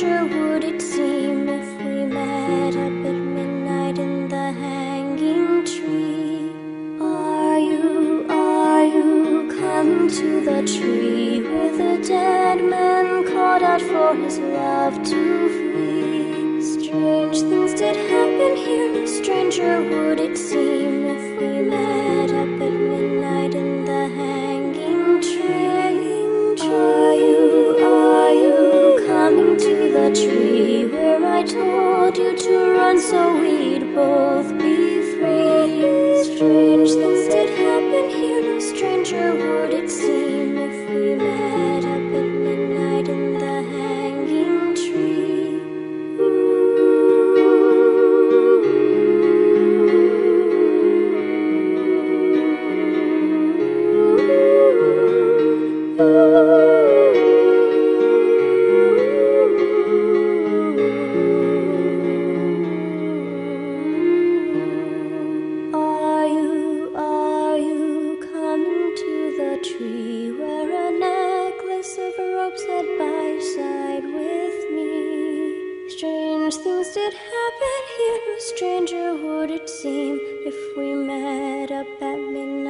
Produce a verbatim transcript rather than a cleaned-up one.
stranger would it seem if we met up at midnight in the hanging tree? Are you, are you coming to the tree where the dead man called out for his love to flee? Strange things did happen here, no stranger would it seem if we met up at midnight in the hanging tree. Are you, are you coming to the tree where I told you to run so we'd both be free? Strange things did happen here, no stranger would it seem if we met up at midnight in the hanging tree. Are you, are you coming to the tree where a necklace of ropes sat by side with me? Strange things did happen here, no stranger would it seem if we met up at midnight